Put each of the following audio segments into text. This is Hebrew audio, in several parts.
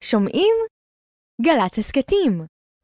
שומעים? גל"צ הסכתים.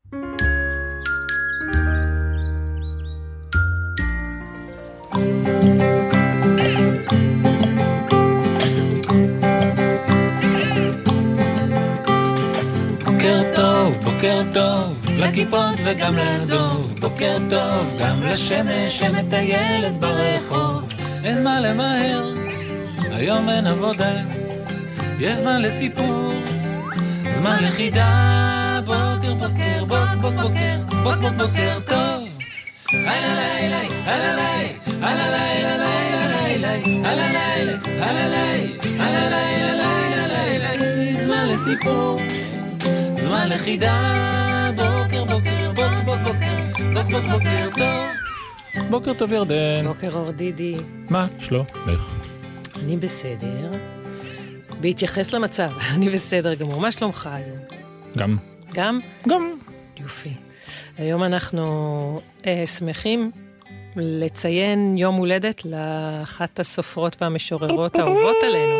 בוקר טוב, לכיפות וגם לדוב. בוקר טוב, גם לשמש שמטיילת ברחוב. אין מה למהר, היום אין עבודה, יש זמן לסיפור, זמן לחידה. בוקר בוקר, בוקר טוב. הללי, הללי, הללי, הללי, הללי, זמן לסיפור, זמן לחידה. בוקר טוב. בוקר טוב ירדן. בוקר אור דידי. מה? שלום, לך. אני בסדר. בהתייחס למצב, אני בסדר גמור. מה שלומך היום? גם. גם? גם. יופי. היום אנחנו שמחים לציין יום הולדת לאחת הסופרות והמשוררות האהובות עלינו.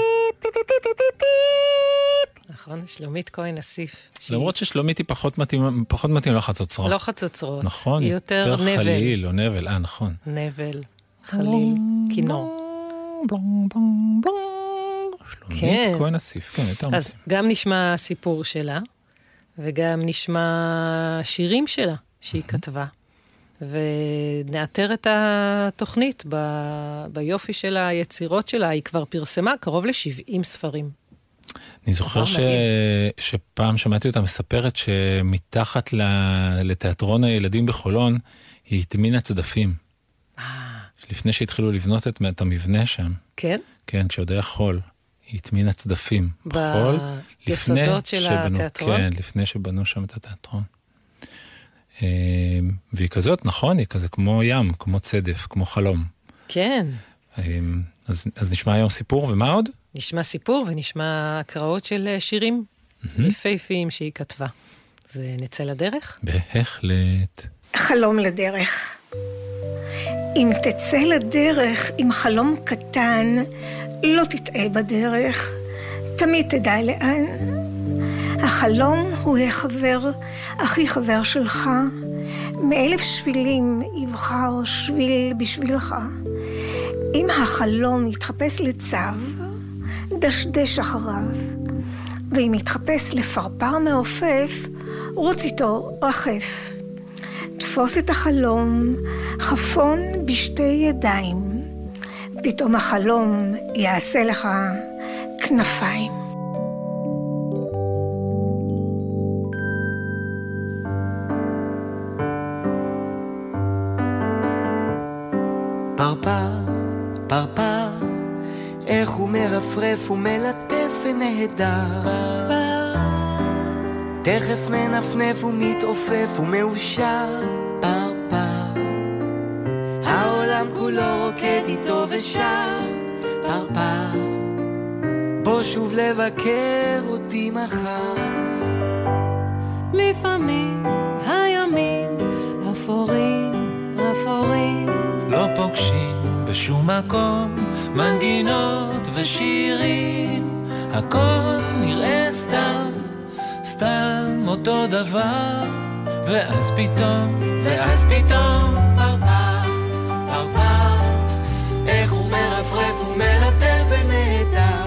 נכון, שלומית כהן אסיף. למרות ששלומית היא פחות מתאים לחצוצרות. לא חצוצרות. נכון, היא יותר נבל. חליל או נבל, נכון. נבל, חליל, כינור. שלומית כהן אסיף, כן, יותר מתאים. אז גם נשמע סיפור שלה, וגם נשמע שירים שלה שהיא כתבה. ונאתר את התוכנית ביופי של היצירות שלה. היא כבר פרסמה קרוב ל-70 ספרים. אני זוכר שפעם שמעתי אותה מספרת שמתחת לתיאטרון הילדים בחולון היא התמינה צדפים. לפני שהתחילו לבנות את המבנה שם. כן? כן, כשעוד היה חול. היא התמינה צדפים בחול. ביסודות של התיאטרון? כן, לפני שבנו שם את התיאטרון. והיא כזאת, נכון, היא כזה כמו ים, כמו צדף, כמו חלום. כן. אז נשמע היום סיפור, ומה עוד? נשמע סיפור ונשמע הקראות של שירים יפהפיים שהיא כתבה. אז נצא לדרך? בהחלט. חלום לדרך. אם תצא לדרך עם חלום קטן, לא תטעה בדרך, תמיד תדע לאן. החלום הוא החבר, הכי חבר שלך, מאלף שבילים יבחר שביל בשבילך. אם החלום יתחפש לצו, דשדש אחריו, ואם יתחפש לפרפר מעופף, רוץ איתו רחף. תפוס את החלום, חפון בשתי ידיים, פתאום החלום יעשה לך כנפיים. פרפר, איך הוא מרפרף ומלטף ונהדר. תכף מנפנף ומתעופף ומאושר. פרפר, העולם כולו רוקד איתו ושר. פרפר, בוא שוב לבקר אותי מחר. לפעמים הימים אפורים, לא פוגשים בשום מקום מנגינות ושירים, הכל נראה סתם אותו דבר. ואז פתאום פרפר, איך הוא מרפרף ומלטף ונהדר.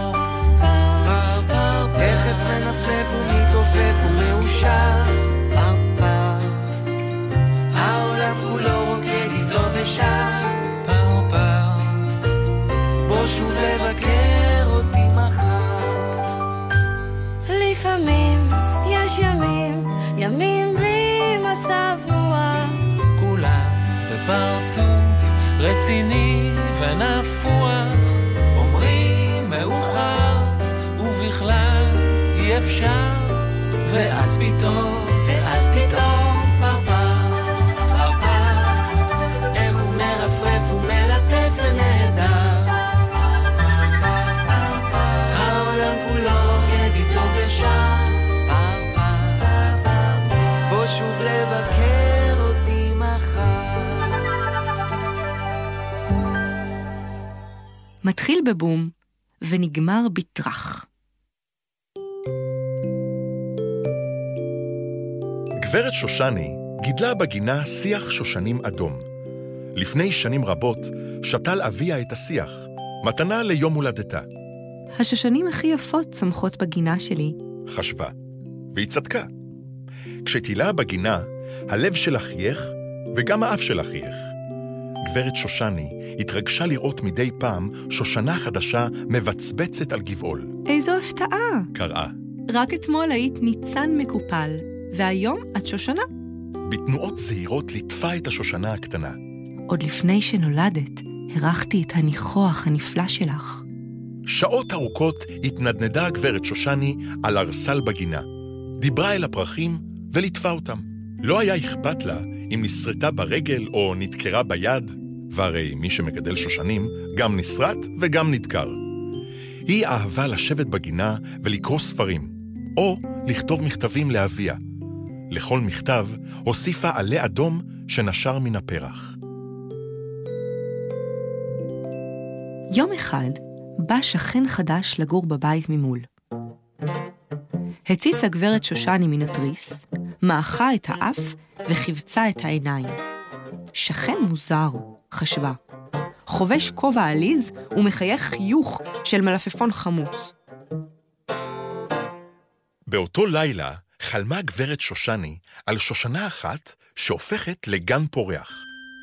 פרפר, תכף מנפנף ומתעופף ומאושר. פרפר, העולם כולו רוקד איתו ושר. פרפר, בוא שוב לבקר אותי מחר. לפעמים יש ימים בלי מצב רוח, כולם בפרצוף רציני ונפוח, אומרים מאוחר ובכלל אי אפשר. ואז פתאום פרפר, איך הוא מרפרף ומלטף ונהדר. העולם כולו רוקד איתו ושר. בוא שוב לבקר אותי מחר. מתחיל בבום ונגמר בטרח. גברת שושני גידלה בגינה שיח שושנים אדום. לפני שנים רבות שתל אביה את השיח, מתנה ליום הולדתה. השושנים הכי יפות צומחות בגינה שלי. חשבה, והיא צדקה. כשתילה בגינה, הלב שלה חייך וגם האף שלה חייך. גברת שושני התרגשה לראות מדי פעם שושנה חדשה מבצבצת על גבעול. איזו הפתעה! קראה. רק אתמול היית ניצן מקופל, והיום את שושנה. בתנועות זהירות ליטפה את השושנה הקטנה. עוד לפני שנולדת, הרחתי את הניחוח הנפלא שלך. שעות ארוכות התנדנדה גברת שושני על ארסל בגינה. דיברה אל הפרחים וליטפה אותם. לא היה אכפת לה אם נסרטה ברגל או נדקרה ביד, והרי מי שמגדל שושנים גם נסרט וגם נדקר. היא אהבה לשבת בגינה ולקרוא ספרים, או לכתוב מכתבים לאביה. לכל מכתב הוסיפה עלה אדום שנשר מן הפרח. יום אחד בא שכן חדש לגור בבית ממול. הציצה גברת שושני מן התריס, מעכה את האף וחיבצה את העיניים. שכן מוזר, חשבה. חובש כובע עליז ומחייך חיוך של מלפפון חמוץ. באותו לילה חלמה גברת שושני על שושנה אחת שהופכת לגן פורח.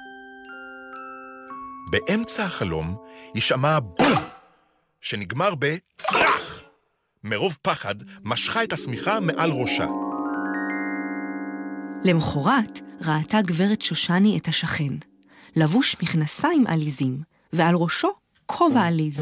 באמצע החלום היא שמעה בום, שנגמר בטרח. מרוב פחד משכה את השמיכה מעל ראשה. למחרת ראתה גברת שושני את השכן, לבוש מכנסיים עליזים, ועל ראשו כובע עליז.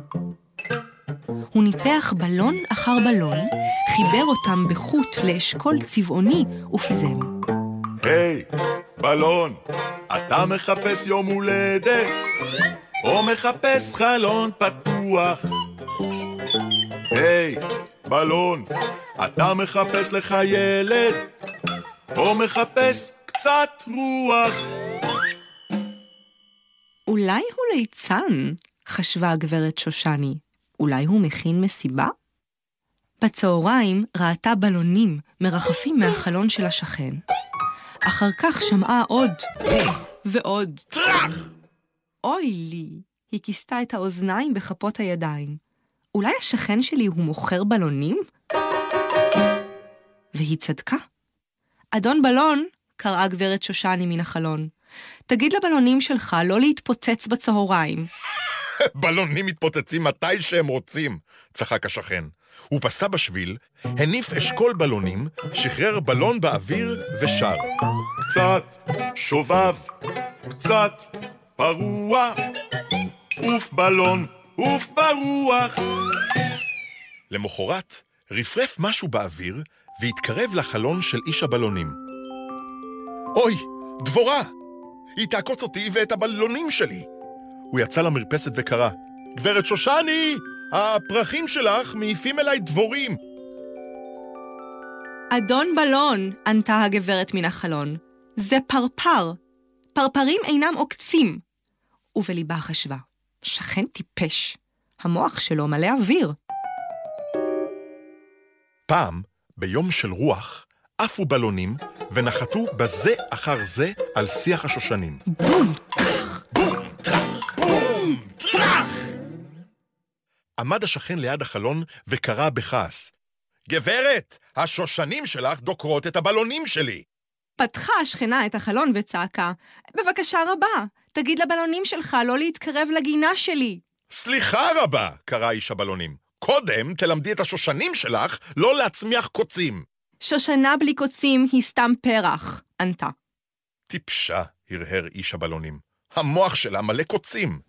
הוא ניפח בלון אחר בלון, חיבר אותם בחוט לאשכול צבעוני ופיזם. היי, בלון, אתה מחפש יום הולדת, או מחפש חלון פתוח? היי, בלון, אתה מחפש לך ילד, או מחפש קצת רוח? אולי הוא ליצן, חשבה הגברת שושני. אולי הוא מכין מסיבה? בצהריים ראתה בלונים מרחפים מהחלון של השכן. אחר כך שמעה עוד ועוד. טרח! אוי לי, היא כיסתה את האוזניים בכפות הידיים. אולי השכן שלי הוא מוכר בלונים? והיא צדקה. אדון בלון, קראה גברת שושני מן החלון, תגיד לבלונים שלך לא להתפוצץ בצהריים. בלונים מתפוצצים מתי שהם רוצים, צחק השכן. הוא פסע בשביל, הניף אשכול בלונים, שחרר בלון באוויר ושר. קצת שובב, קצת פרוע, אוף בלון, אוף ברוח. למחרת רפרף משהו באוויר והתקרב לחלון של איש הבלונים. אוי, דבורה! היא תעקוץ אותי ואת הבלונים שלי. הוא יצא למרפסת וקרא, גברת שושני, הפרחים שלך מעיפים אליי דבורים. אדון בלון, ענתה הגברת מן החלון, זה פרפר. פרפרים אינם עוקצים. ובליבה חשבה, שכן טיפש. המוח שלו מלא אוויר. פעם, ביום של רוח, עפו בלונים ונחתו בזה אחר זה על שיח השושנים. בום, טרח, בום, טרח, בום, טרח! עמד השכן ליד החלון וקרא בכעס, גברת, השושנים שלך דוקרות את הבלונים שלי. פתחה השכנה את החלון וצעקה, בבקשה רבה, תגיד לבלונים שלך לא להתקרב לגינה שלי. סליחה רבה, קרא איש הבלונים. קודם תלמדי את השושנים שלך לא להצמיח קוצים. שושנה בלי קוצים היא סתם פרח, ענתה. טיפשה, הרהר איש הבלונים. המוח שלה מלא קוצים.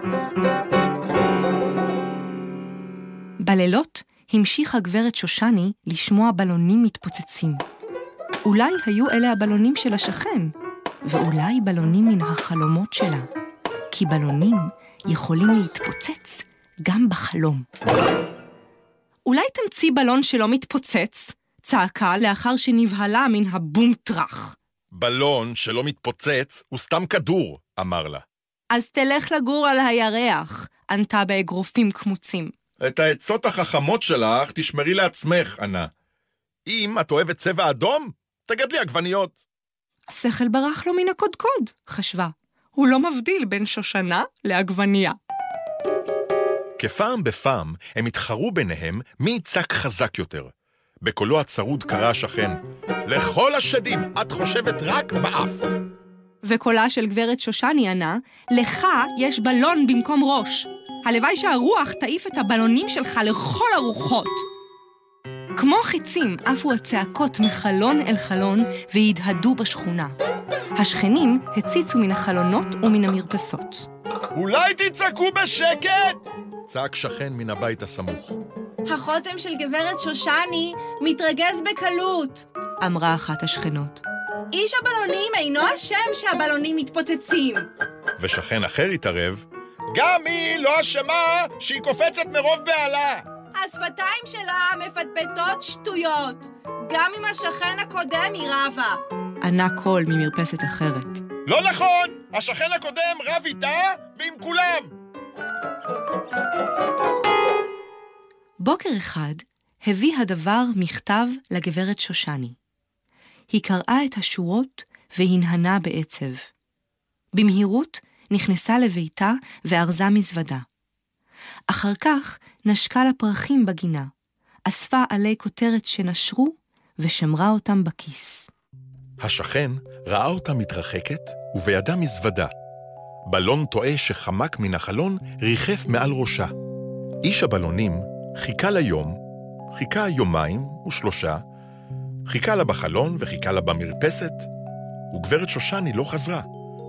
בלילות המשיכה גברת שושני לשמוע בלונים מתפוצצים. אולי היו אלה הבלונים של השכן, ואולי בלונים מן החלומות שלה, כי בלונים יכולים להתפוצץ גם בחלום. אולי תמציא בלון שלא מתפוצץ, צעקה לאחר שנבהלה מן הבום טרח. בלון שלא מתפוצץ הוא סתם כדור, אמר לה. אז תלך לגור על הירח, ענתה באגרופים כמוצים. את העצות החכמות שלך תשמרי לעצמך, ענה. אם את אוהבת צבע אדום, תגדלי עגבניות. השכל ברח לו מן הקודקוד, חשבה. הוא לא מבדיל בין שושנה לעגבנייה. כפעם בפעם הם התחרו ביניהם מי יצק חזק יותר. בקולו הצרוד קרא השכן, לכל השדים את חושבת רק באף. וקולה של גברת שושני ענה, לך יש בלון במקום ראש. הלוואי שהרוח תעיף את הבלונים שלך לכל הרוחות. כמו חיצים עפו הצעקות מחלון אל חלון והדהדו בשכונה. השכנים הציצו מן החלונות ומן המרפסות. אולי תצעקו בשקט? צעק שכן מן הבית הסמוך. החותם של גברת שושני מתרגז בקלות, אמרה אחת השכנות. איש הבלונים אינו אשם שהבלונים מתפוצצים. ושכן אחר התערב, גם היא לא אשמה שהיא קופצת מרוב בעלה. השפתיים שלה מפטפטות שטויות, גם אם השכן הקודם היא רבה. ענה קול ממרפסת אחרת. לא נכון, השכן הקודם רב איתה ועם כולם. בוקר אחד הביא הדבר מכתב לגברת שושני. היא קראה את השורות והנהנה בעצב. במהירות נכנסה לביתה וארזה מזוודה. אחר כך נשקה לפרחים בגינה, אספה עלי כותרת שנשרו ושמרה אותם בכיס. השכן ראה אותה מתרחקת ובידה מזוודה. בלון טועה שחמק מן החלון ריחף מעל ראשה. איש הבלונים חיכה ליום, חיכה יומיים ושלושה, חיכה לה בחלון וחיכה לה במרפסת, וגברת שושני לא חזרה.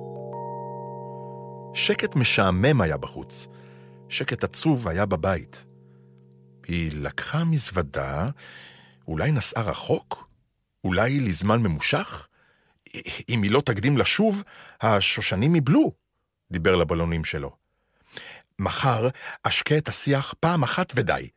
שקט משעמם היה בחוץ, שקט עצוב היה בבית. היא לקחה מזוודה, אולי נסעה רחוק, אולי לזמן ממושך? אם היא לא תקדים לשוב, השושנים יבלו, דיבר לבלונים שלו. מחר אשקה את השיח פעם אחת ודי.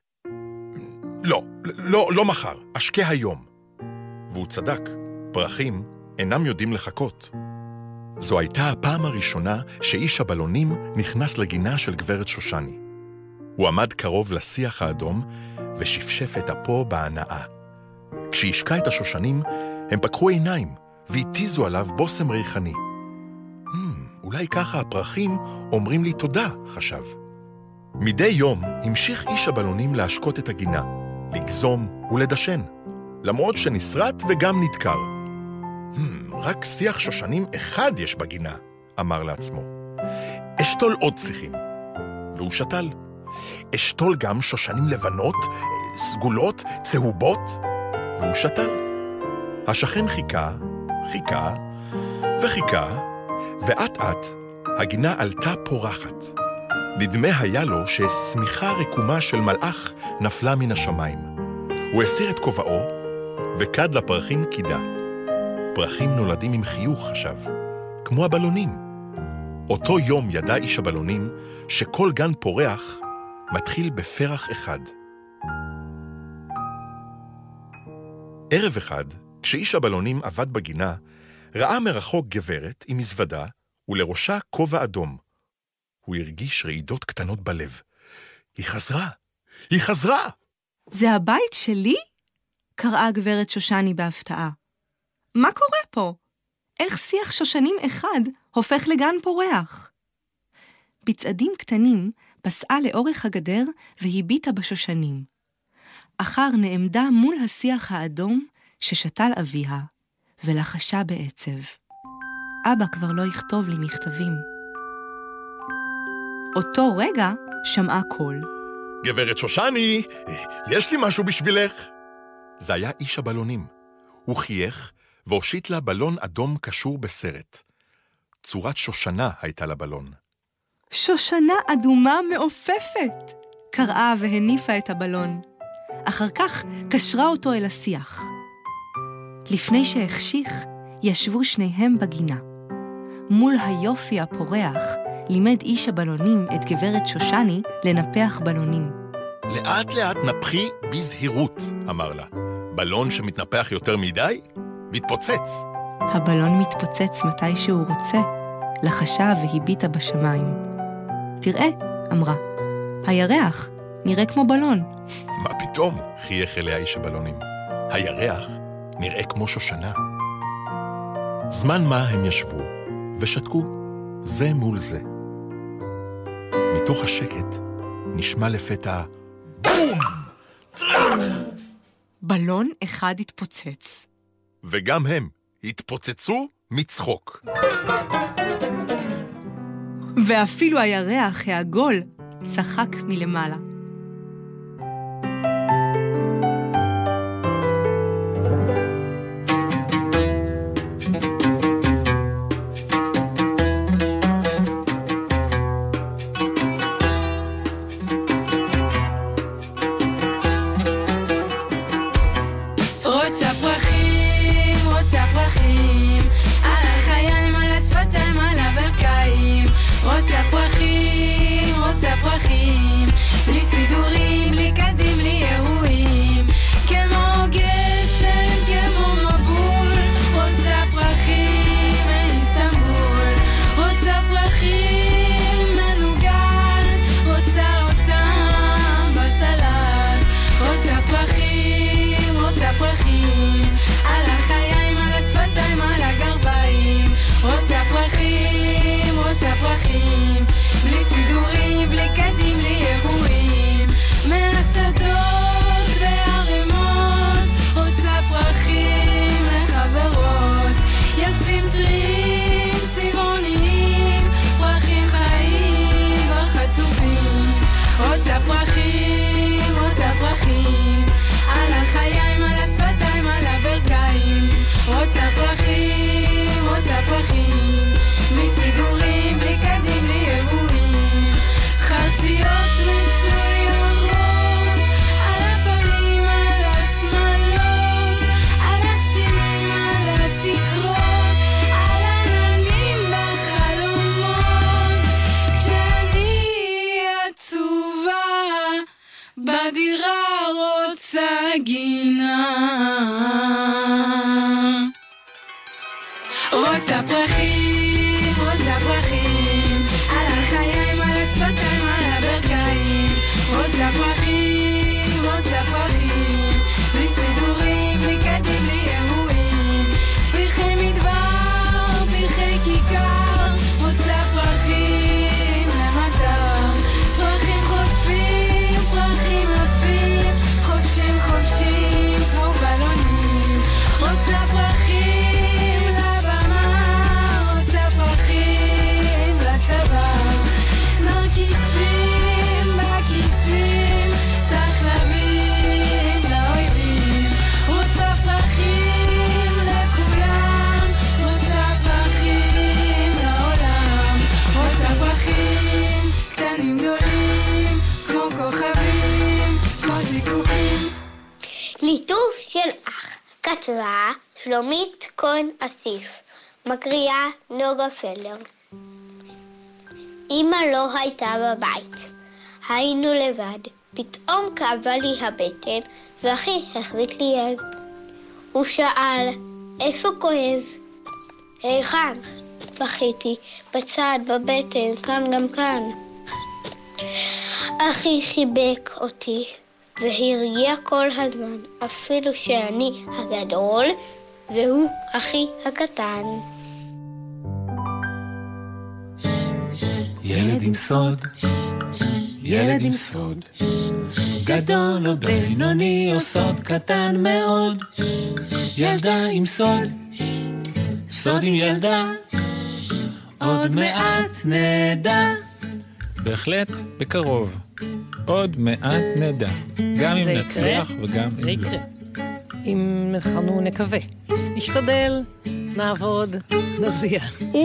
לא מחר, אשקה היום. והוא צדק, פרחים אינם יודעים לחכות. זו הייתה הפעם הראשונה שאיש הבלונים נכנס לגינה של גברת שושני. הוא עמד קרוב לשיח האדום ושפשף את אפו בהנאה. כשהשקע את השושנים, הם פקחו עיניים והתיזו עליו בוסם ריחני. אולי ככה הפרחים אומרים לי תודה, חשב. מדי יום המשיך איש הבלונים להשקות את הגינה, לגזום ולדשן, למרות שנשרט וגם נדקר. רק שיח שושנים אחד יש בגינה, אמר לעצמו. אשתול עוד שיחים. והוא שתל. אשתול גם שושנים לבנות, סגולות, צהובות, והוא שתל. השכן חיכה, חיכה וחיכה, ואט-אט הגינה עלתה פורחת. נדמה היה לו ששמיכה רקומה של מלאך נפלה מן השמיים. הוא הסיר את כובעו וקד לפרחים קידה. פרחים נולדים עם חיוך, חשב, כמו הבלונים. אותו יום ידע איש הבלונים שכל גן פורח מתחיל בפרח אחד. ערב אחד, כשאיש הבלונים עבד בגינה, ראה מרחוק גברת עם מזוודה ולראשה כובע אדום. הוא הרגיש רעידות קטנות בלב. היא חזרה! היא חזרה! זה הבית שלי? קראה גברת שושני בהפתעה. מה קורה פה? איך שיח שושנים אחד הופך לגן פורח? בצעדים קטנים פסעה לאורך הגדר והביטה בשושנים. אחר נעמדה מול השיח האדום ששתל אביה, ולחשה בעצב. אבא כבר לא יכתוב לי מכתבים. אותו רגע שמעה קול. גברת שושני, יש לי משהו בשבילך. זה היה איש הבלונים. הוא חייך והושיט לה בלון אדום קשור בסרט. צורת שושנה הייתה לבלון. שושנה אדומה מעופפת, קראה והניפה את הבלון. אחר כך קשרה אותו אל השיח. לפני שהחשיך, ישבו שניהם בגינה. מול היופי הפורח, לימד איש הבלונים את גברת שושני לנפח בלונים. לאט לאט נפחי בזהירות, אמר לה. בלון שמתנפח יותר מדי, מתפוצץ. הבלון מתפוצץ מתי שהוא רוצה, לחשה והביטה בשמיים. תראה, אמרה, הירח נראה כמו בלון. מה פתאום? חייך אליה איש הבלונים. הירח נראה כמו שושנה. זמן מה הם ישבו ושתקו זה מול זה. מתוך השקט נשמע לפתע בום! בלון אחד התפוצץ. וגם הם התפוצצו מצחוק. ואפילו הירח העגול צחק מלמעלה. בלי סידורים, בלי קדים, בלי אירועים, כמו גשם, כמו מבול, רוצה פרחים מאיסטנבול, רוצה פרחים מנוגד, רוצה אותם בסלט, רוצה פרחים על החיים, על השפתיים, על הגרביים, רוצה פרחים בלי סידורים, בלי קדים, בלי אירועים, מהשדות והרימות, רוצה פרחים לחברות, יפים טריים, צבעוניים, פרחים חיים וחצופים, רוצה פרחים על החיים, על השפתיים, על הברכיים, רוצה פרחים בלי סידורים, בלי קדים, בלי אירועים, חרציות מצוירות על הפנים, על השמלות, על הסטינים, על התקרות, על עננים בחלומות, כשאני עצובה בדירה רוצה גינה, רוצה פרחים על החיים, על השפתיים, על הברכיים, רוצה פרחים בלי סידורים, בלי קדים, בלי אירועים, פרחי מדבר, פרחי כיכר, רוצה פרחים למטר, פרחים חולפים, פרחים עפים, חופשים כמו בלונים, רוצה פרחים לבמה, רוצה פרחים לצבא, נרקיסים בכיסים, סחלבים לאויבים, רוצה פרחים לכולם, רוצה פרחים לעולם, רוצה פרחים קטנים גדולים, כמו כוכבים, כמו זיקוקים. ליטוף של אח, כתבה שלומית כהן אסיף, מקריאה נוגה פלר. אמא לא הייתה בבית, היינו לבד, פתאום כאבה לי הבטן ואחי החזיק לי יד. הוא שאל, איפה כואב? היכן? בכיתי, בצד, בבטן, כאן גם כאן. אחי חיבק אותי והרגיע כל הזמן, אפילו שאני הגדול והוא אחי הקטן. ילד עם סוד, ילד עם סוד, גדול או בינוני או סוד קטן מאוד, ילדה עם סוד, סוד עם ילדה, עוד מעט נדע. בהחלט, בקרוב. עוד מעט נדע. גם אם נצליח וגם אם לא. זה יקרה. אם אנחנו נקווה. נשתדל, נעבוד, נזיע.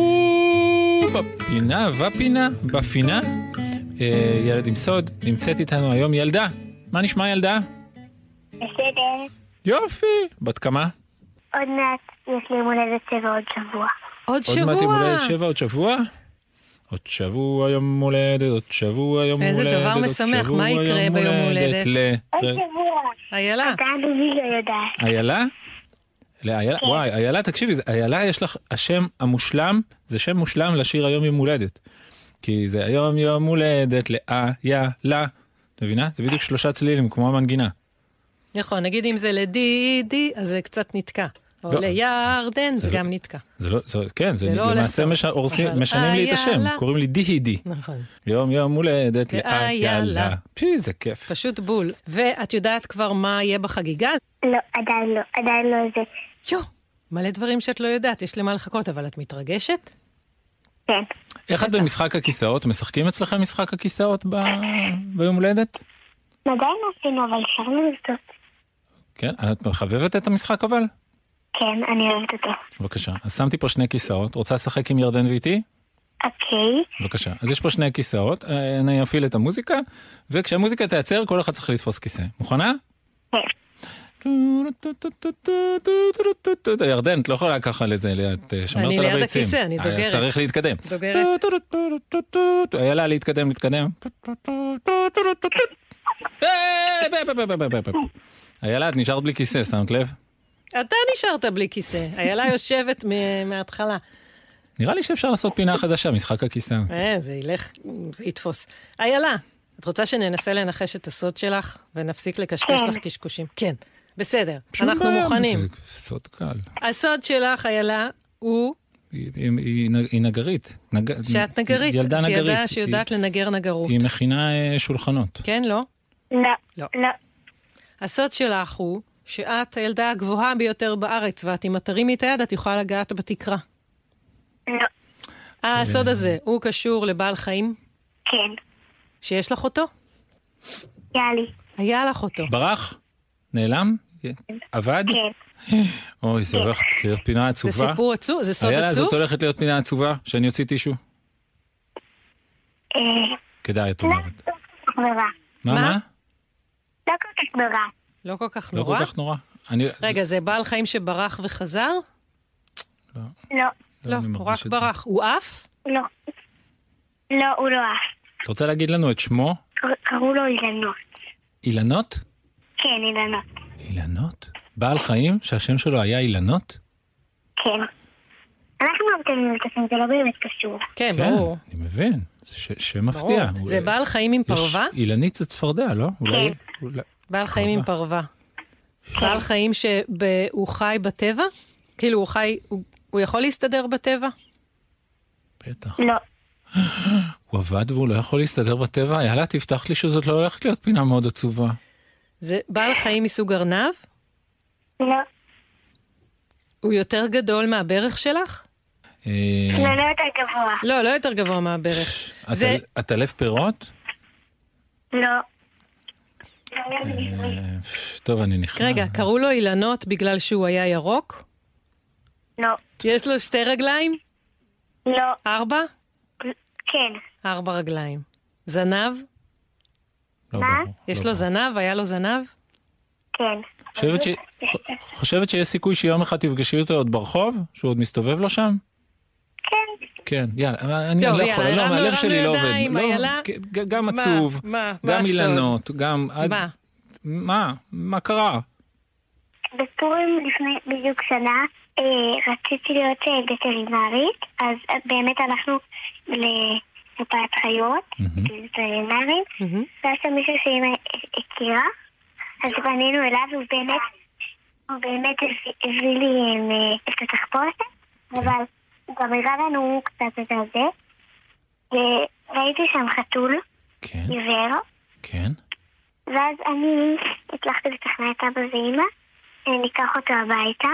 בפינה. ילד עם סוד, נמצאת איתנו היום ילדה. מה נשמע ילדה? בסדר. יופי. בת כמה? עוד מעט יש לי מולדת 7 עוד שבוע. עוד שבוע? עוד מעט יום מולדת 7 עוד שבוע? עוד שבוע יום מולדת, עוד שבוע יום מולדת. איזה דבר משמח, מה יקרה ביום מולדת? עוד שבוע. איילה. אתה אני לא יודעת. איילה? וואי, איילה, תקשיבי, איילה יש לך השם המושלם, זה שם מושלם לשיר היום יום מולדת. כי זה היום יום מולדת לאיילה. את מבינה? זה בדיוק 3 צלילים, כמו המנגינה. נכון, נגיד אם זה לדידי, אז זה קצת נתקע. או לירדן, זה גם נתקע. כן, זה למעשה משנים לי את השם, קוראים לי די. נכון. יום הולדת לאיילה. פי, זה כיף. פשוט בול. ואת יודעת כבר מה יהיה בחגיגה? לא, עדיין לא זה. יו, מלא דברים שאת לא יודעת, יש למה לחכות, אבל את מתרגשת? כן. איך את במשחק הכיסאות? משחקים אצלכם משחק הכיסאות ביום הולדת? עדיין עשינו, אבל שרנו לזאת. כן? את מחבבת את המשחק אבל? כן, אני אוהבת אותו. בבקשה. אז שמתי פה 2 כיסאות. רוצה לשחק עם ירדן ואיתי? אוקיי. בבקשה. אז יש פה 2 כיסאות. אני אפעיל את המוזיקה, וכשהמוזיקה תייצר, כל אחד צריך לתפוס כיסא. מוכנה? כן. ירדן, את לא יכולה ככה לזה, את שומרת על הביצים. אני ליד הכיסא, אני דוגרת. צריך להתקדם. דוגרת. איילה, להתקדם. איילה, את נשארת בלי כיסא, שמת לב? אתה נשארת בלי כיסא. איילה יושבת מההתחלה. נראה לי שאפשר לעשות פינה חדשה, משחק הכיסא. זה ילך, זה יתפוס. איילה, את רוצה שננסה לנחש את הסוד שלך, ונפסיק לקשקש לך קשקושים? כן, בסדר, אנחנו מוכנים. זה סוד קל. הסוד שלך, איילה, הוא... היא נגרית. שאת נגרית. ילדה נגרית. ילדה שיודעת לנגר נגרות. היא מכינה שולחנות. כן, לא? לא. הסוד שלך הוא שאת הילדה הגבוהה ביותר בארץ, ואת אם תרימי את היד, את יכולה לגעת בתקרה. לא. הסוד הזה, הוא קשור לבעל חיים? כן. שיש לך אותו? היה לך אותו. ברח? נעלם? עבד? כן. אוי, זה הולך להיות פינה עצובה. זה סיפור עצוב? זה סוד עצוב? איילה, זאת הולכת להיות פינה עצובה, שאני אוציא טישו? כדאי, את אומרת. מה? לא כל כך נורא. לא כל כך לא נורא? כל כך נורא. רגע, זה בעל חיים שברח וחזר? לא. לא, הוא רק ברח. הוא אף? לא. לא, הוא לא אף. את רוצה להגיד לנו את שמו? קראו לו אילנות. אילנות? כן, אילנות. אילנות? בעל חיים שהשם שלו היה אילנות? כן. אנחנו מבטלים את השם, זה לא באמת קשור. כן, ברור. אני מבין. שם מפתיע. זה בעל חיים עם פרווה? אילנית זה צפרדע, לא? כן. בעל חיים עם פרווה. בעל חיים שהוא חי בטבע? כאילו הוא יכול להסתדר בטבע? בטח. לא. הוא עבד והוא לא יכול להסתדר בטבע? יאללה, תפתח לי שזאת לא הולכת להיות פינה מאוד עצובה. זה בעל חיים מסוג ארנב? לא. הוא יותר גדול מהברך שלך? לא יותר גבוה. לא יותר גבוה מהברך. את אלף פירות? לא. טוב, אני נכנע. רגע, קראו לו אילנות בגלל שהוא היה ירוק? לא. יש לו 2 רגליים? לא. 4? כן. 4 רגליים. זנב? מה? יש לו זנב? היה לו זנב? כן. חושבת שיש סיכוי שיום אחד תפגשי אותו עוד ברחוב? שהוא עוד מסתובב לו שם? כן. כן, יאללה, אני לא יכול, לא, הלב שלי לא עובד. גם עצוב, גם אילנות, גם... מה קרה? בפורים לפני בדיוק שנה רציתי להיות וטרינרית, אז באמת הלכנו לקופת חיות, וטרינרית, והיה שם מישהו שאמא הכירה, אז פנינו אליו, הוא באמת הביא לי את התחפושת, אבל הוא גם הראה לנו קצת את זה, וראיתי שם חתול, עיוור, ואז אני הצלחתי לתכנן את אבא ואמא, ניקח אותו הביתה.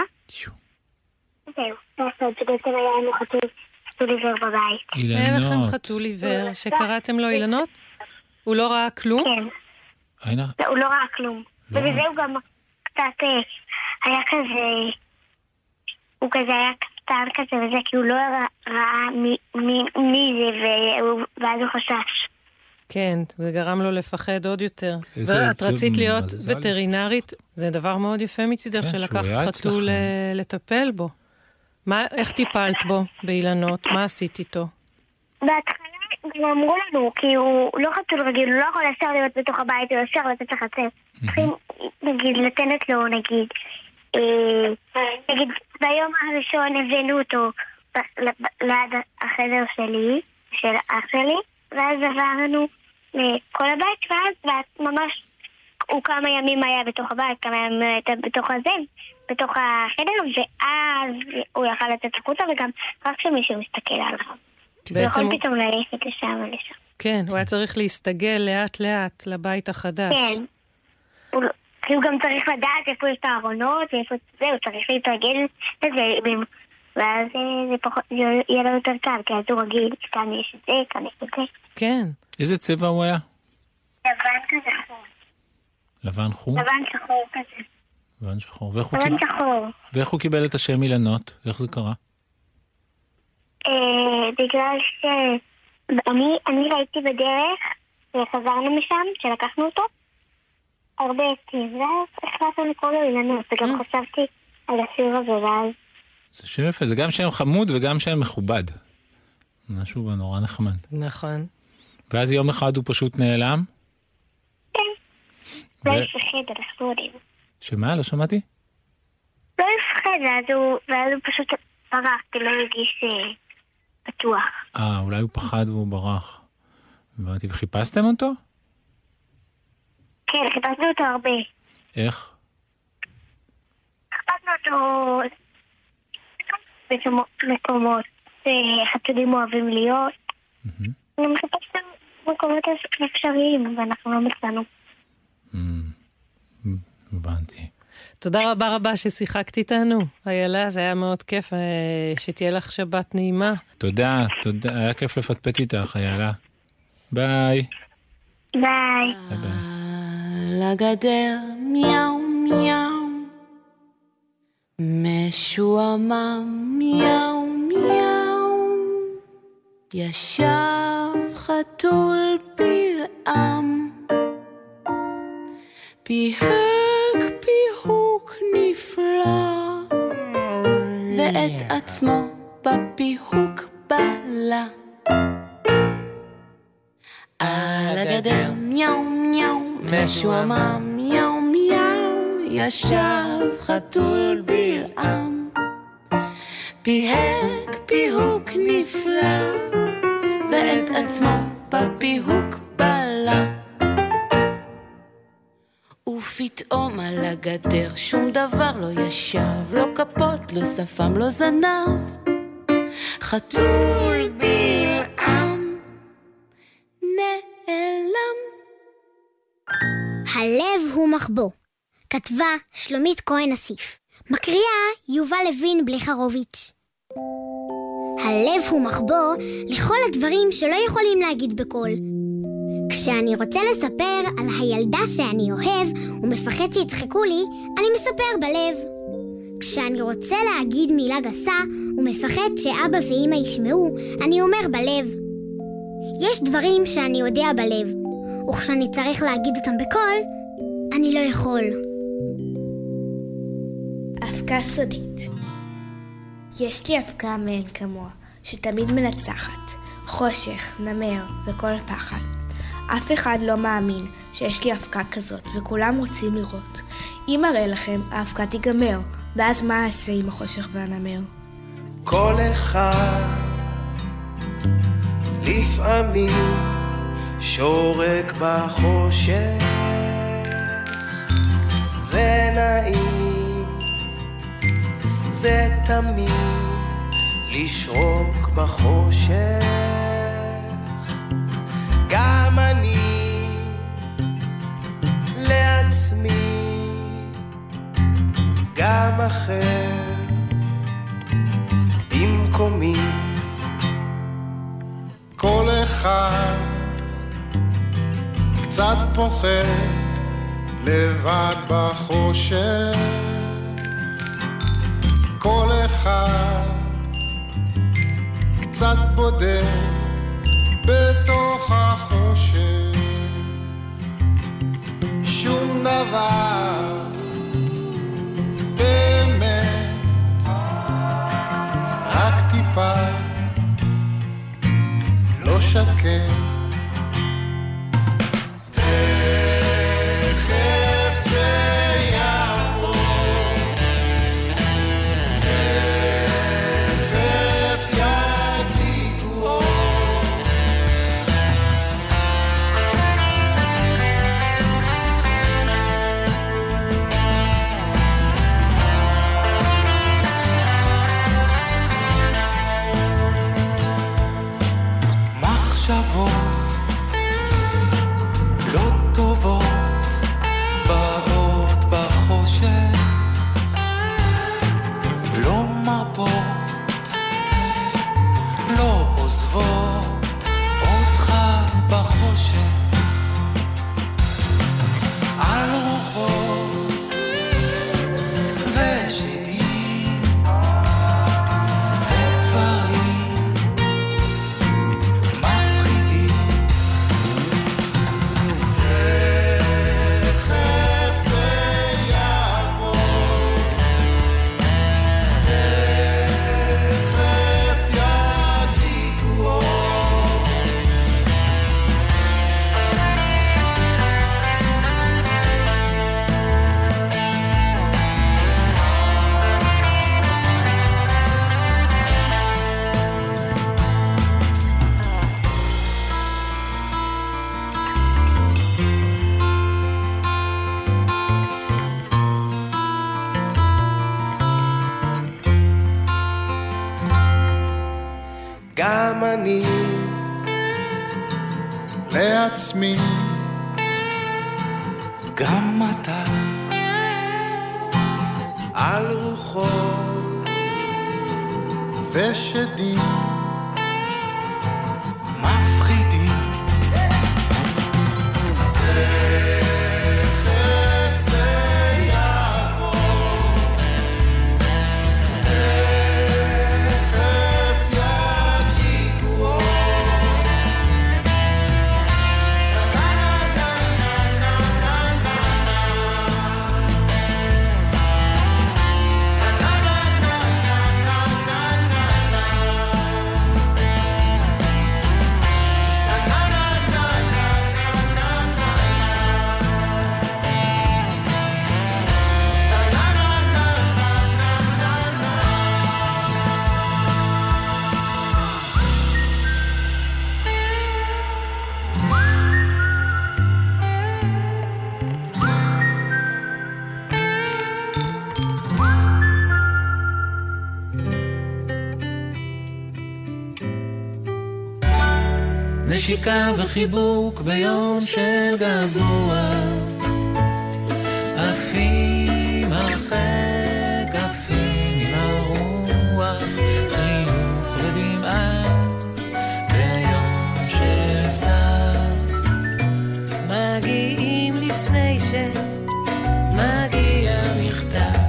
זהו, שבעצם היה לנו חתול עיוור בבית. היה לכם חתול עיוור שקראתם לו אילנות? הוא לא ראה כלום? כן. הוא לא ראה כלום. ובזה הוא גם קצת היה כזה, הוא כזה היה קטן כזה וזה, כי הוא לא ראה מי זה, ואז הוא חשש. כן, זה גרם לו לפחד עוד יותר. ואת רצית להיות וטרינרית, זה דבר מאוד יפה מצידך שלקחת חתול לטפל בו. איך טיפלת בו באילנות? מה עשית איתו? בהתחלה גם אמרו לנו, כי הוא לא חתול רגיל, הוא לא יכול ישר להיות בתוך הבית, הוא ישר לצאת לחצר. צריכים, נגיד, לתנת לו, נגיד, ביום הראשון הבאנו אותו ליד החדר שלי, של אח שלי, ואז עברנו לכל הבית, ואז ממש הוא כמה ימים היה בתוך הבית, כמה ימים היה בתוך החדר, ואז הוא יכל לצאת החוצה, וגם רק שמישהו מסתכל עליו. הוא יכול פתאום ללכת לשם ולשם. כן, הוא היה צריך להסתגל לאט לאט לבית החדש. כן. הוא גם צריך לדעת איפה יש את הארונות, ואיפה זה, הוא צריך להתרגל לזה, ואז זה יהיה לו יותר קל, כי אז הוא רגיל, כאן יש את זה, כאן יש את זה. כן. איזה צבע הוא היה? לבן כזה חור. לבן חור? לבן שחור כזה. לבן שחור. לבן שחור. ואיך הוא קיבל את השם אילנות? איך זה קרה? בגלל שאני ראיתי בדרך, וחזרנו משם, שלקחנו אותו, הרבה עצים, ואז החלטנו לקרוא לו אילנות, וגם חשבתי על השיר הזה, ואז... זה שם יפה, זה גם שם חמוד וגם שם מכובד. משהו נורא נחמד. נכון. ואז יום אחד הוא פשוט נעלם? כן. לא יפחד על הסורים. שמה? לא שמעתי? לא יפחד, ואז הוא פשוט ברח, כי לא הרגיש פתוח. אולי הוא פחד והוא ברח. וחיפשתם אותו? כן, חיפשנו אותו הרבה. איך? חיפשנו אותו במקומות חתולים אוהבים להיות. גם חיפשנו מקומות אפשריים, ואנחנו לא מצאנו. הבנתי. תודה רבה ששיחקת איתנו. איילה, זה היה מאוד כיף. שתהיה לך שבת נעימה. תודה. היה כיף לפטפט איתך, איילה. ביי. ביי. לגדר מיהו מיהו משועמם מיהו מיהו ישב חתול בלעם פיהק פיהוק נפלא ואת עצמו בפיהוק בלה על הגדר מיהו מיהו משועמם מיהו מיהו ישב חתול בלעם פיהק פיהוק נפלא ואת עצמו בפיהוק בלה ופתאום על הגדר שום דבר לא ישב לא כפות, לא שפם, לא זנב חתול בלעם נעלם. הלב הוא מחבוא. כתבה שלומית כהן אסיף. מקריאה יובל לוין בליחרוביץ'. הלב הוא מחבוא לכל הדברים שלא יכולים להגיד בקול. כשאני רוצה לספר על הילדה שאני אוהב ומפחד שיצחקו לי, אני מספר בלב. כשאני רוצה להגיד מילה גסה ומפחד שאבא ואמא ישמעו, אני אומר בלב. יש דברים שאני יודע בלב, וכשאני צריך להגיד אותם בקול, אני לא יכול. אבקה סודית. יש לי אבקה מעין כמוה, שתמיד מנצחת, חושך, נמר וכל פחד. אף אחד לא מאמין שיש לי אבקה כזאת, וכולם רוצים לראות. אם אראה לכם, האבקה תיגמר, ואז מה אעשה עם החושך והנמר? כל אחד לפעמים שורק בחושך, זה נעים, זה תמיד לשרוק בחושך. גם אני לעצמי, גם אחר במקומי. כל אחד קצת פוחד לבד בחושך, כל אחד קצת בודד בתוך החושך, שום דבר באמת, רק טיפה לא שקט. תכף זה יעבור, תכף ידליקו אור. בחושך, לא מרפות, לא עוזבות אותך בחושך, על רוחות ושדים ודברים מפחידים. תכף זה יעבור, תכף ידליקו אור. גם אני לעצמי, גם אתה על רוחות ושדים מפחידים. תכף זה יעבור, תכף ידליקו אור. נשיקה וחיבוק ביום של געגוע, עפים הרחק, עפים עם הרוח, חיוך ודמעה ביום של סתיו. מגיעים לפני שמגיע מכתב.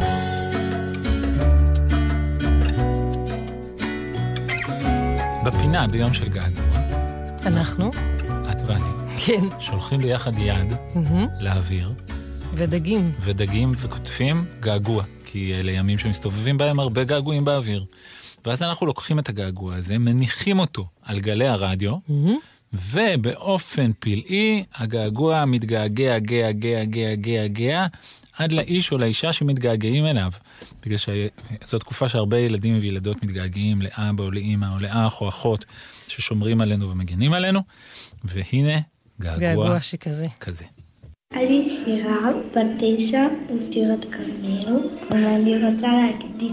בפינה ביום של געגוע אנחנו? את ואני. כן. שולחים ביחד יד לאוויר. ודגים. ודגים וכותפים געגוע, כי אלה ימים שמסתובבים בהם הרבה געגועים באוויר. ואז אנחנו לוקחים את הגעגוע הזה, מניחים אותו על גלי הרדיו, ובאופן פלאי הגעגוע מתגעגע, גע, עד לאיש או לאישה שמתגעגעים אליו. בגלל שזו תקופה שהרבה ילדים וילדות מתגעגעים לאבא או לאמא או לאח או אחות ששומרים עלינו ומגנים עלינו. והנה געגוע שכזה. כזה. אני שירה, בת 9, מטירת כרמל, ואני רוצה להקדיש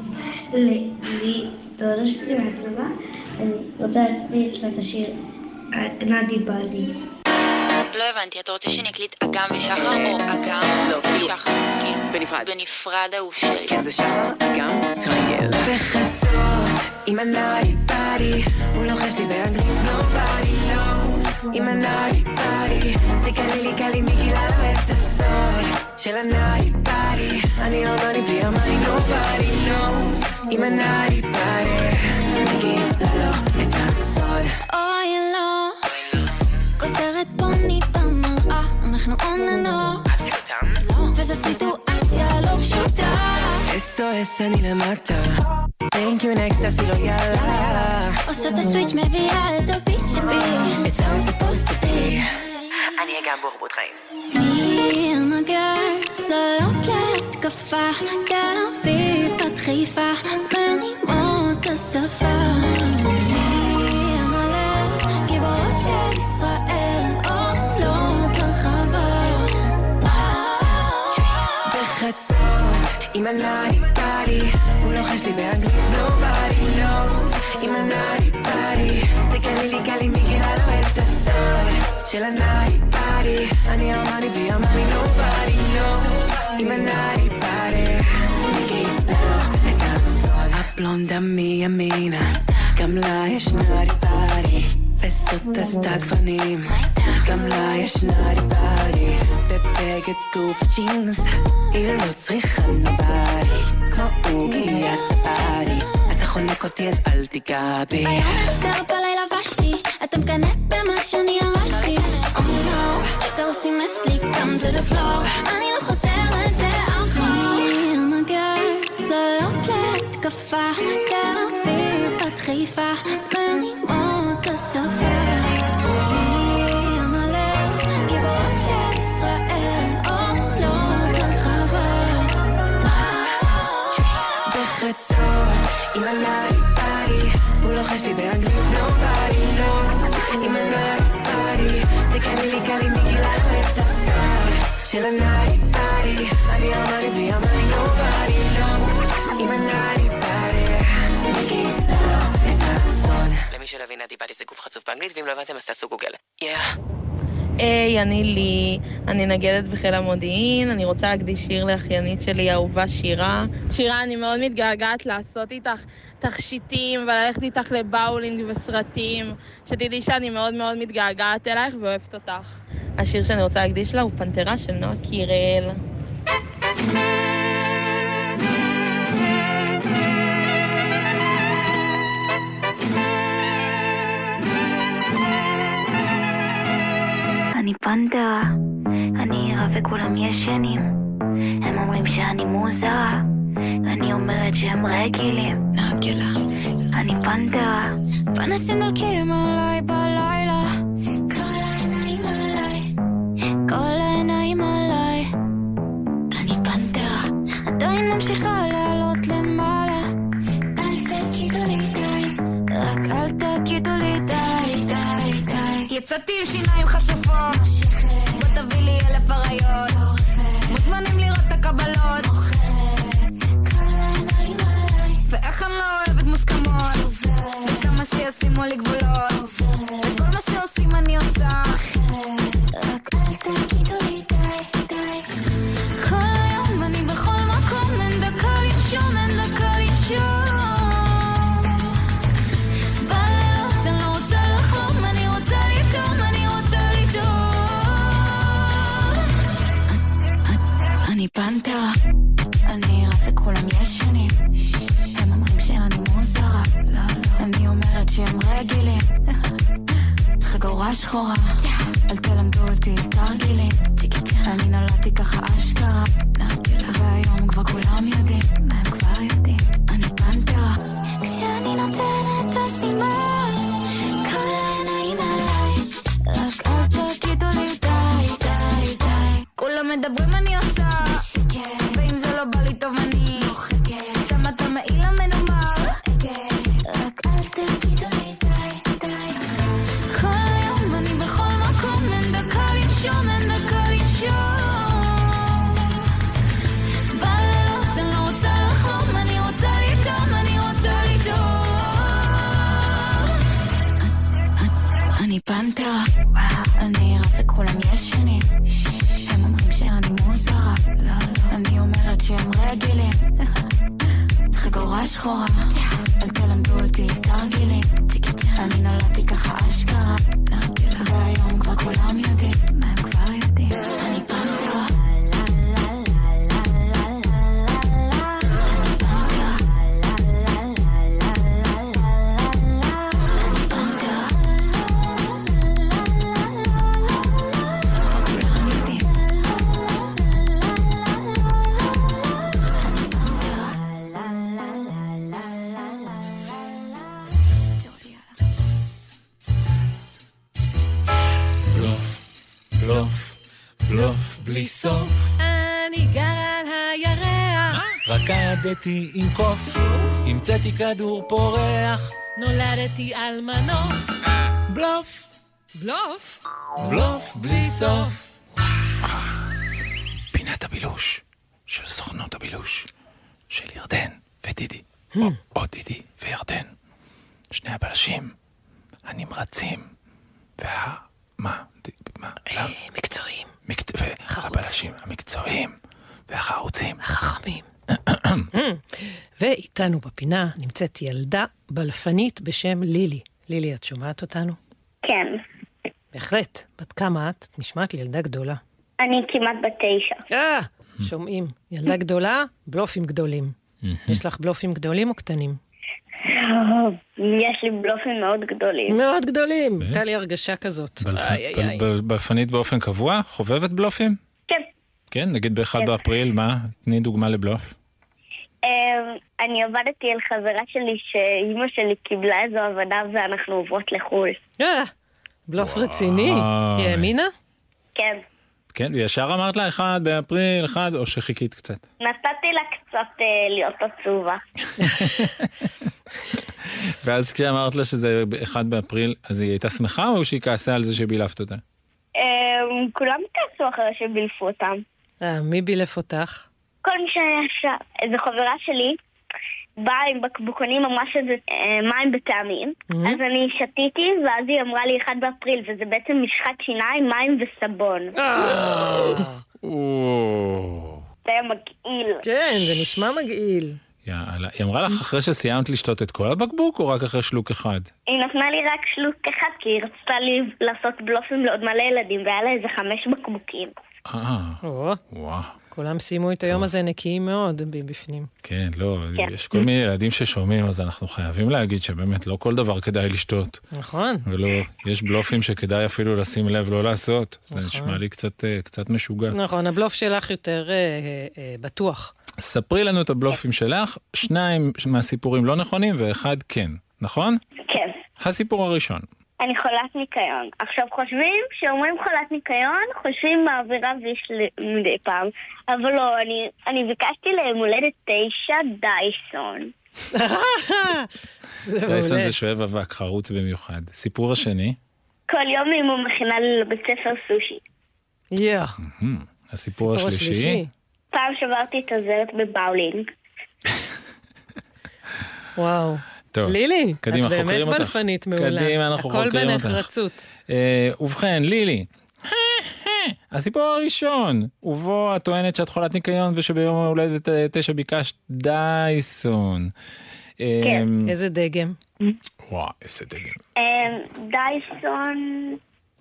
לדודה שלי מהצבא, אני רוצה להקדיש לה את השיר נדי בדי. לא הבנתי, אתה רוצה שאני אקליט אגם ושחר או אגם ושחר? בנפרד. בנפרד אהוב שלי. כן, זה שחר, אגם, טרנגל. בחצות, עם הנאדי בדי, הוא לוחש לי באנגלית, nobody knows. עם הנאדי בדי, תקלי לי מגילה לו את הסוד של הנאדי בדי. אני אמני בלי אמני, nobody knows. עם הנאדי בדי, מגילה לו את הסוד. אוי לא, גוסרת פוני במראה, אנחנו אוננו, וזו סיטואציה לא פשוטה. SOS אני למטה, thank you next תעשי לו יאללה. עושה את הסוויץ' מביאה את הביט שבי, it's how it's supposed to be. אני אגם בורבות חיים. מי המגר, זו לא כהתקפה, כאן אביב עד חיפה, מרימות השפה. מי המלך, גיבורות של ישראל, אור לא כרחבה. בחצות, עם הנאדי בדי, הוא לוחש לי באנגלית, nobody knows. עם הנאדי בדי, תקלי לי מגילה לו את הסוד הסוד של הנאי פארי, אני אמני בי אמני nobody knows, עם הנאי פארי נגיד לנו את הסוד. הפלונדה מימינה גם לה יש נאי פארי, וזאת עשתה גוונים גם לה יש נאי פארי, בבגד גוף ג'ינס היא לא צריכה נובדי, כמו עוגיית הפארי, אתה חונק אותי אז אל תיגע בי. היום הסתר בלילה לבשתי, אתה מקנא במה שאני הרשתי. Oh no, רגע עושים מסליק, come to the floor, אני לא חוזרת לאחור. I'm a girl, זו לא כתקפה, תל אביב עד חיפה, מרימות השפה. לי המלא, גיבורות של ישראל, עולות הרחבה. בחצות, עם הנאי פארי, הוא לוחש לי באנגלית, nobody knows, עם הנאי פארי, תקני לי קלי מגילה את הסוד של הנאי פארי, אני אמני בלי אמני nobody knows, עם הנאי פארי, נגיד לנו את הסוד. למי שלא הבין, נאי פארי זה גוף חצוף באנגלית, ואם לא הבנתם אז תעשו גוגל. היי, אני לי, אני נגדת בחיל המודיעין, אני רוצה להקדיש שיר לאחיינית שלי, אהובה שירה. שירה, אני מאוד מתגעגעת לעשות איתך תכשיטים וללכת איתך לבאולינג וסרטים, שתדעי שאני מאוד מאוד מתגעגעת אלייך ואוהבת אותך. השיר שאני רוצה להקדיש לה הוא פנתרה של נועה קירל. אני פנתרה, אני עירה וכולם ישנים, הם אומרים שאני מוזרה, אני אומרת שהם רגילים. נגלה, אני פנתרה, פנסים דולקים עליי בלילה, כל העיניים עליי, כל העיניים עליי. אני פנתרה, עדיין ממשיכה לעלות למעלה, אל תגידו לי די, רק אל תגידו לי די, די, די. יצאתי עם שיניים חשופות, בוא תביא לי 1000 עריות, מוזמנים לראות את הקבלות, ואיך אני לא אוהבת מוסכמות, וכמה שישימו לי גבולות, וכל מה שעושים אני עושה, רק אל תגידו לי די, די. כל היום אני בכל מקום, אין דקה לנשום, אין דקה לנשום, בלילות אני לא רוצה לחלום, אני רוצה לטום, אני רוצה לטום. אני פנתרה, אני עירה וכולם ישנים, הם אומרים שאני מוזרה, אני אומרת שהם רגילים, חגורה שחורה, אל תלמדו אותי תרגילים, אני נולדתי ככה אשכרה, והיום כבר כולם יודעים, הם כבר יודעים, אני פנתרה, כשאני נותנת את הסימן, כל העיניים עליי, רק אל תגידו לי די, די, די. כולם מדברים אני עושה, ואם זה לא בא לי טוב אני שמה את המעיל המנומר, רק אל תגידו לי די, די. כל היום אני בכל מקום, אין דקה לנשום, אין דקה לנשום, בלילות אני לא רוצה לחלום, אני רוצה לטום, אני רוצה לטום. אני פנתרה, אני עירה וכולם ישנים, הם אומרים שאני מוזרה, אני אומרת שהם רגילים, חגורה שחורה, אל תלמדו אותי תרגילים, אני נולדתי ככה אשכרה, והיום כבר כולם יודעים, הם כבר יודעים, אני פנתרה. בלוף בלי סוף, אני גר על הירח, רקדתי עם קוף, המצאתי כדור פורח, נולדתי על מנוף, בלוף בלוף בלוף בלי סוף. פינת הבילוש של סוכנות הבילוש של ירדן ודידי, או דידי וירדן, שני הבלשים הנמרצים מה? מקצועיים. הבלשים המקצועיים והחרוצים. החכמים. ואיתנו בפינה נמצאת ילדה בלפנית בשם לילי. לילי, את שומעת אותנו? כן. בהחלט. בת כמה את? נשמעת לי ילדה גדולה. אני כמעט בת 9. שומעים. ילדה גדולה, בלופים גדולים. יש לך בלופים גדולים או קטנים? יש לי בלופים מאוד גדולים. מאוד גדולים. הייתה לי הרגשה כזאת. בלפנית באופן קבוע? חובבת בלופים? כן. כן? נגיד ב-1 באפריל, מה? תני דוגמה לבלוף. אני עבדתי על חברה שלי שאימא שלי קיבלה איזו עבודה ואנחנו עוברות לחול. בלוף רציני. היא האמינה? כן. כן, וישר אמרת לה 1 באפריל, 1, או שחיכית קצת? נתתי לה קצת להיות עצובה. ואז כשאמרת לה שזה 1 באפריל, אז היא הייתה שמחה או שהיא כעסה על זה שבילפת אותה? כולם כעסו אחרי שבילפו אותם. מי בילף אותך? כל מי שהיה, איזו חברה שלי באה עם בקבוקונים ממש איזה מים בטעמים, אז אני שתיתי ואז היא אמרה לי 1 באפריל, וזה בעצם משחת שיניים, מים וסבון. זה היה מגעיל. כן, זה נשמע מגעיל. יאללה, היא אמרה לך אחרי שסיימת לשתות את כל הבקבוק או רק אחרי שלוק אחד? היא נתנה לי רק שלוק אחד כי היא רצתה לי לעשות בלופים לעוד מלא ילדים והיה לה איזה 5 בקבוקים. וואו. כולם סיימו את היום הזה נקיים מאוד בפנים. כן, לא, יש כל מיני ילדים ששומעים, אז אנחנו חייבים להגיד שבאמת לא כל דבר כדאי לשתות. נכון. ולא, יש בלופים שכדאי אפילו לשים לב לא לעשות. זה נשמע לי קצת משוגע. נכון, הבלוף שלך יותר בטוח. ספרי לנו את הבלופים שלך, 2 מהסיפורים לא נכונים ואחד כן, נכון? כן. הסיפור הראשון. אני חולת ניקיון. עכשיו חושבים, שאומרים חולת ניקיון, חושבים מעבירה ויש מדי פעם. אבל לא, אני ביקשתי להם הולדת 9 דייסון. דייסון זה שואב אבק, חרוץ במיוחד. סיפור השני? כל יום אמא מכינה לי לבית ספר סושי. הסיפור השלישי? פעם שברתי את הזרת בבאולינג. וואו. טוב, לילי, קדימה, את באמת בלפנית מעולה. קדימה, אנחנו חוקרים אותך. הכל בנחרצות. ובכן, לילי, הסיפור הראשון, ובו את טוענת שאת חולת ניקיון ושביום ההולדת 9 ביקשת דייסון. כן. איזה דגם? וואו, איזה דגם. דייסון.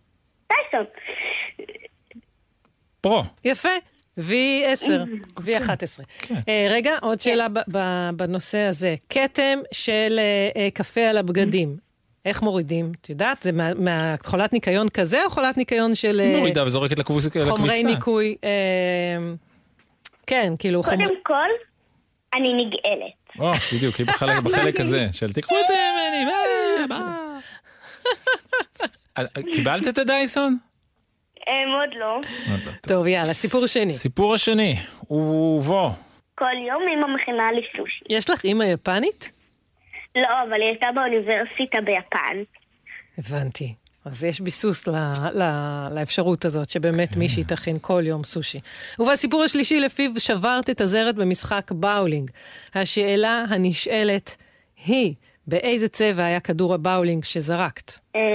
פרו. יפה. V10, V11. רגע, עוד שאלה בנושא הזה. כתם של קפה על הבגדים. איך מורידים? את יודעת, זה מהחולת ניקיון כזה או חולת ניקיון של... מורידה וזורקת לכביסה. חומרי ניקוי. כן, כאילו... קודם כל, אני נגאלת. בדיוק, היא בחלק הזה, של תיקחו את זה ממני, קיבלת את הדייסון? עוד לא. טוב, יאללה, סיפור שני. סיפור השני, ובוא. כל יום אמא מכינה לי סושי. יש לך אמא יפנית? לא, אבל היא הייתה באוניברסיטה ביפן. הבנתי. אז יש ביסוס לאפשרות הזאת, שבאמת מישהי תכין כל יום סושי. ובסיפור השלישי, לפיו שברת את הזרת במשחק באולינג. השאלה הנשאלת היא, באיזה צבע היה כדור הבאולינג שזרקת?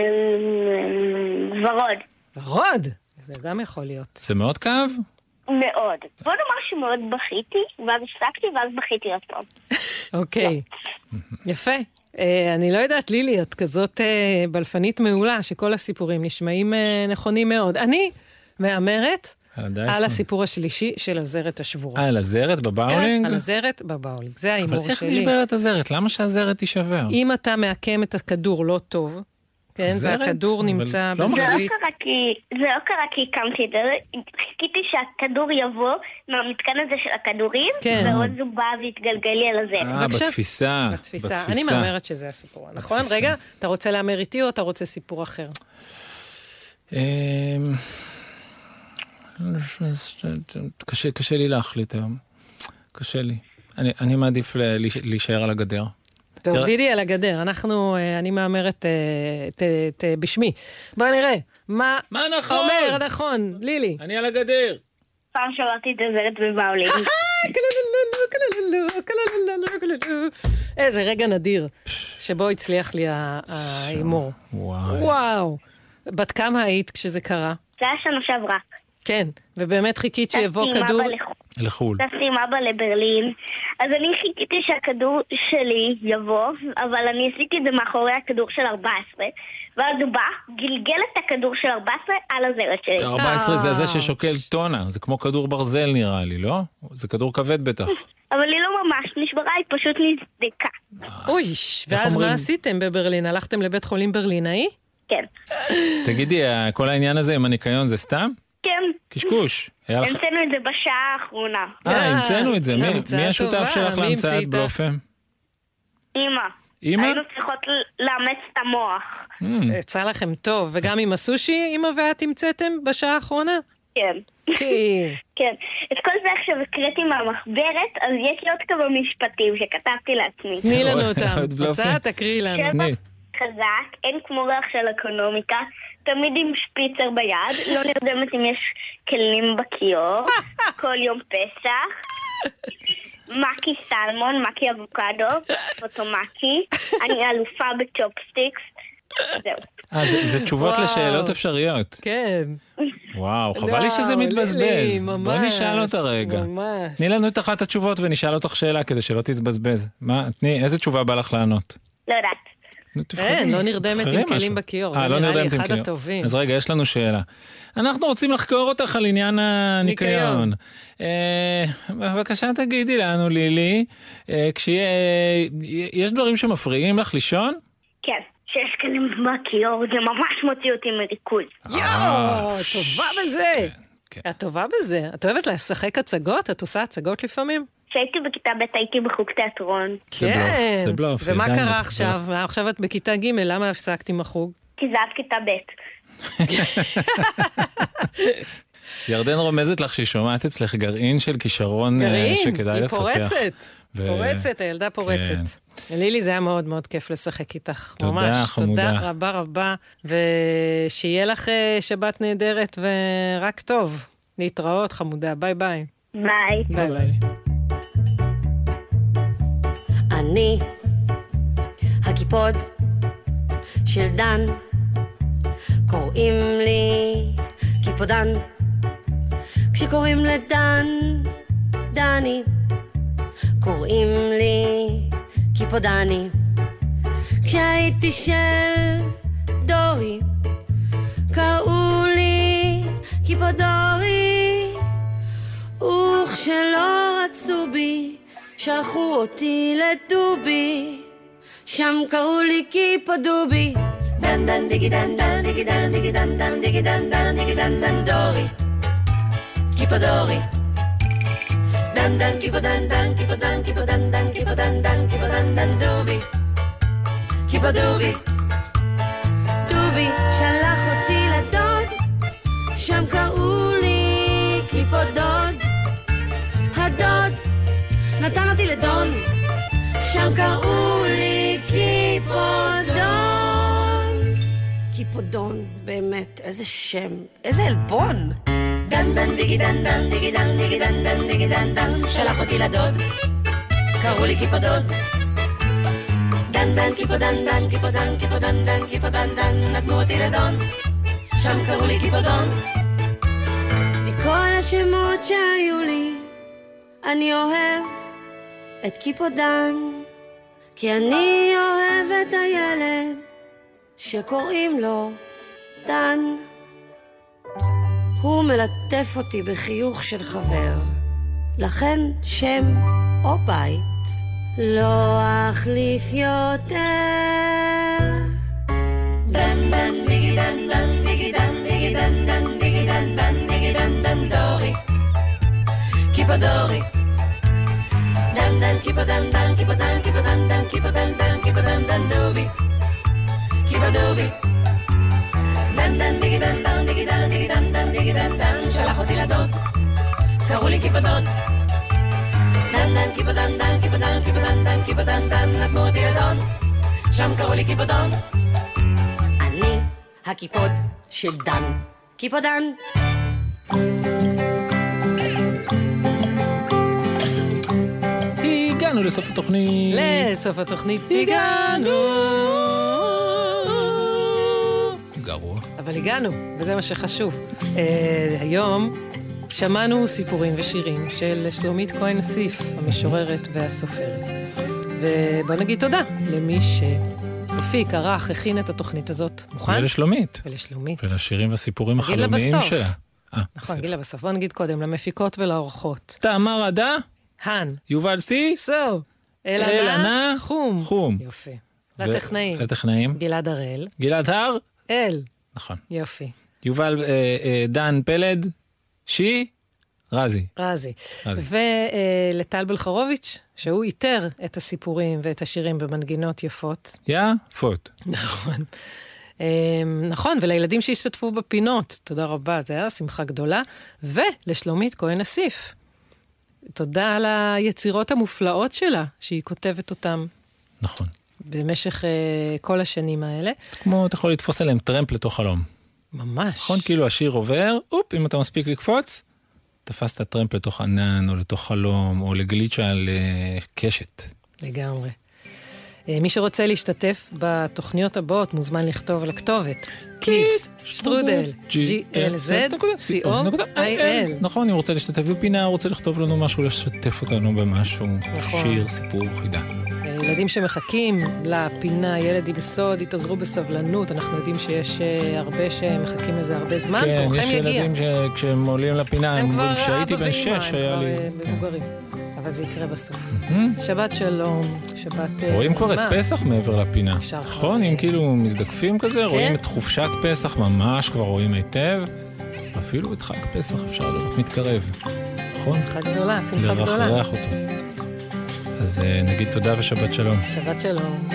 ורוד. ורוד? זה גם יכול להיות. זה מאוד כאב? מאוד. בוא נאמר שמאוד בכיתי, ואז הפסקתי, ואז בכיתי עוד פעם. אוקיי. יפה. אני לא יודעת, לילי, את כזאת בלפנית מעולה, שכל הסיפורים נשמעים נכונים מאוד. אני מאמרת על הסיפור השלישי של הזרת השבורה. על הזרת בבאולינג? על הזרת בבאולינג. זה האימור שלי. אבל איך נשברת הזרת? למה שהזרת תישבר? אם אתה מעקם את הכדור לא טוב, כן, והכדור נמצא... זה לא קרה כי הקמתי את זה, חיכיתי שהכדור יבוא מהמתקן הזה של הכדורים, ועוד זו באה והתגלגל לי על הזרת. בתפיסה. אני מאמרת שזה הסיפור, נכון? רגע, אתה רוצה לאמר איתי או אתה רוצה סיפור אחר? קשה לי להחליט היום. קשה לי. אני מעדיף להישאר על הגדר. טוב, דידי על הגדר. אני מאמרת בשמי. בוא נראה. מה נכון? אומר נכון, לילי? אני על הגדר. פעם שברתי את הזרת בבאולינג. איזה רגע נדיר, שבו הצליח לי האימור. וואו. בת כמה היית כשזה קרה? זה היה שנה שעברה. כן, ובאמת חיכית שיבוא כדור לחול. טסתי עם אבא לברלין, אז אני חיכיתי שהכדור שלי יבוא, אבל אני עשיתי את זה מאחורי הכדור של 14, ואז הוא בא, גלגל את הכדור של 14 על הזרת שלי. 14 זה זה ששוקל טונה, זה כמו כדור ברזל נראה לי, לא? זה כדור כבד בטח. אבל היא לא ממש נשברה, היא פשוט נסדקה. אוי, ואז מה עשיתם בברלין? הלכתם לבית חולים ברלינאי? כן. תגידי, כל העניין הזה עם הניקיון זה סתם? כן. קשקוש. המצאנו את זה בשעה האחרונה. המצאנו את זה. מי השותף שלך להמצאת בלופם? אמא. אמא? היינו צריכות לאמץ את המוח. יצא לכם טוב. וגם עם הסושי, אמא ואת המצאתם בשעה האחרונה? כן. כן. את כל זה עכשיו הקראתי מהמחברת, אז יש לי עוד כמה משפטים שכתבתי לעצמי. תני לנו אותם. רוצה? תקריא לנו. חזק, אין כמו ריח של אקונומיקה, תמיד עם שפיצר ביד, לא נרדמת אם יש כלים בכיור, כל יום פסח, מקי סלמון, מקי אבוקדו, פוטומקי, אני אלופה בצ'ופסטיקס, זהו. זה תשובות לשאלות אפשריות. כן. וואו, חבל לי שזה מתבזבז. בואי נשאל אותה רגע. תני לנו את אחת התשובות ונשאל אותך שאלה כדי שלא תתבזבז. תני, איזה תשובה בא לך לענות? לא יודעת. אין, לא נרדמת עם כלים בכיור, זה נראה לי אחד הטובים. אז רגע, יש לנו שאלה. אנחנו רוצים לחקור אותך על עניין הניקיון. בבקשה תגידי לנו, לילי, יש דברים שמפריעים לך לישון? כן, שיש כלים בכיור, זה ממש מוציא אותי מריכוז. יואו, טובה בזה. את טובה בזה. את אוהבת לשחק הצגות? את עושה הצגות לפעמים? כשהייתי בכיתה ב' הייתי בחוג תיאטרון. כן. זה בלוף. ומה קרה עכשיו? עכשיו את בכיתה ג', למה הפסקת עם החוג? כי זה עד כיתה ב'. ירדן רומזת לך שהיא שומעת אצלך גרעין של כישרון שכדאי לפתח. גרעין, היא פורצת, הילדה פורצת. לילי, זה היה מאוד מאוד כיף לשחק איתך. תודה, חמודה. תודה רבה רבה, ושיהיה לך שבת נהדרת ורק טוב. להתראות, חמודה. ביי ביי. ביי. ביי ביי. אני הקיפוד של דן, קוראים לי קיפודן, כשקוראים לדן דני, קוראים לי קיפודני. כשהייתי של דורי קראו לי קיפודורי, וכשלא רצו בי שלחו אותי לדובי, שם קראו לי קיפודובי. דן דן דיגי דן דן דיגי דן דיגי דן דן דיגי דן דן דיגי דן דן דורי, קיפודורי. דן דן קיפודן דן קיפודן קיפודן דן קיפודן דן קיפודן דן דובי, קיפודובי. דובי שלח אותי לדוד, שם קראו לי קיפודוד. הדוד נתן אותי לדון, שם קראו לי קיפודון. קיפודון, באמת, איזה שם, איזה אלבון. דן דן דיגי דן דן דיגי דן דיגי דן דן דיגי דן דן, שלח אותי לדוד, קראו לי קיפודוד. דן דן קיפודן דן קיפודן קיפודן דן קיפודן דן, נתנו אותי לדון, שם קראו לי קיפודון. מכל השמות שהיו לי אני אוהב את קיפודן, כי אני אוהב את הילד שקוראים לו דן. הוא מלטף אותי בחיוך של חבר, לכן שם או בית לא אחליף יותר. דן דן דיגי דן דן דיגי דן דיגי דן דן דיגי דן דן דיגי דן דן דורי, קיפודורי. דן דן קיפודן דן קיפודן קיפודן דן קיפודן דן קיפודן דן דובי, קיפודובי. דן דן דיגי דן דן דיגי דן דיגי דן דן דיגי דן דן, שלח אותי לדוד, קראו לי קיפודון. דן דן קיפודן דן קיפודן קיפודן דן קיפודן דן, נתנו אותי לדון, שם קראו לי קיפודון. אני הקיפוד של דן, קיפודן. הגענו לסוף התוכנית. לסוף התוכנית הגענו. גרוע. אבל הגענו, וזה מה שחשוב. היום שמענו סיפורים ושירים של שלומית כהן אסיף, המשוררת והסופרת. ובוא נגיד תודה למי שהפיק, ערך, הכין את התוכנית הזאת. מוכן? ולשלומית. ולשלומית. ולשירים והסיפורים החלומיים שלה. נכון, גילה בסוף. בוא נגיד קודם, למפיקות ולאורחות. תמר עדה. הן. יובל סי. סו. אלענה. חום. יופי. לטכנאים. לטכנאים. גלעד הראל. גלעד הר. אל. נכון. יופי. יובל דן פלד. רזי. ולטל בלחרוביץ', שהוא איתר את הסיפורים ואת השירים במנגינות יפות. יפות. נכון. נכון, ולילדים שהשתתפו בפינות, תודה רבה, זה היה שמחה גדולה. ולשלומית כהן אסיף. תודה על היצירות המופלאות שלה, שהיא כותבת אותם. נכון. במשך כל השנים האלה. כמו אתה יכול לתפוס עליהם טרמפ לתוך חלום. ממש. נכון, כאילו השיר עובר, אם אתה מספיק לקפוץ, תפסת טרמפ לתוך ענן, או לתוך חלום, או לגליצ'ה על קשת. לגמרי. מי שרוצה להשתתף בתוכניות הבאות, מוזמן לכתוב על הכתובת. קיץ, שטרודל, glz.co.il. נכון, אם רוצה להשתתף בפינה, רוצה לכתוב לנו משהו, לשתף אותנו במשהו, שיר, סיפור, חידה. ילדים שמחכים לפינה, ילד עם סוד, יתעזרו בסבלנות. אנחנו יודעים שיש הרבה שמחכים לזה הרבה זמן. כן, יש ילדים שכשהם עולים לפינה, כשהייתי בן 6 היה לי... הם כבר מבוגרים. אבל זה יקרה בסוף. שבת שלום, שבת... רואים כבר את פסח מעבר לפינה. נכון, אם כאילו מזדקפים כזה, רואים את חופשת פסח ממש, כבר רואים היטב. אפילו את חג פסח אפשר לראות מתקרב. נכון? חג גדולה, שמחה גדולה. לרחרח אותו. אז נגיד תודה ושבת שלום. שבת שלום.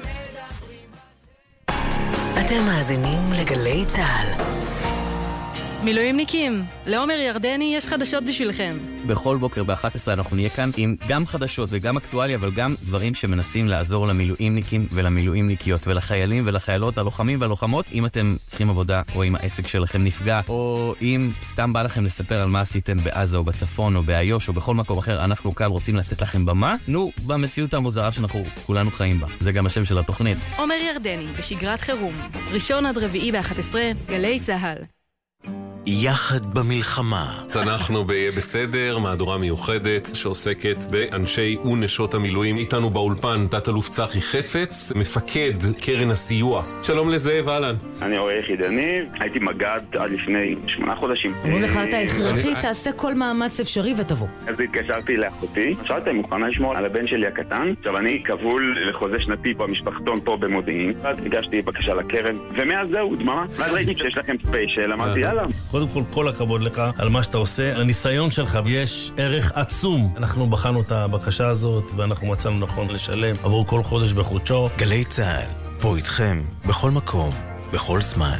אתם מאזינים לגלי צהל. מילואימניקים, לעומר ירדני יש חדשות בשבילכם. בכל בוקר ב-11 אנחנו נהיה כאן עם גם חדשות וגם אקטואליה, אבל גם דברים שמנסים לעזור למילואימניקים ולמילואימניקיות ולחיילים ולחיילות, הלוחמים והלוחמות. אם אתם צריכים עבודה או אם העסק שלכם נפגע, או אם סתם בא לכם לספר על מה עשיתם בעזה או בצפון או באיו"ש או בכל מקום אחר, אנחנו כאן רוצים לתת לכם במה. נו, במציאות המוזרה שאנחנו כולנו חיים בה. זה גם השם של התוכנית. עומר ירדני בשגרת חירום, ראשון עד רביעי ב-11, גלי צהל. יחד במלחמה. אנחנו ב"יהיה בסדר", מהדורה מיוחדת שעוסקת באנשי ונשות המילואים. איתנו באולפן תת-אלוף צחי חפץ, מפקד קרן הסיוע. שלום לזאב, אהלן. אני רואה יחידני, הייתי מג"ד עד לפני 8 חודשים. אמרו לך, אתה הכרחי, תעשה כל מאמץ אפשרי ותבוא. אז התקשרתי לאחותי, שאלתי, מוכנה לשמור על הבן שלי הקטן. עכשיו אני כבול לחוזה שנתי במשפחתון פה במודיעין. אז הגשתי בקשה לקרן, ומאז זהו, דממה. ואז ראיתי שיש לכם ספיישל, אמרתי, יאללה. קודם כל הכבוד לך על מה שאתה עושה. לניסיון שלך יש ערך עצום. אנחנו בחנו את הבקשה הזאת ואנחנו מצאנו נכון לשלם עבור כל חודש בחודשו. גלי צהל, פה איתכם, בכל מקום, בכל זמן.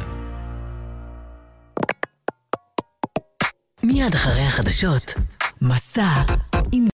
מיד אחרי החדשות, מסע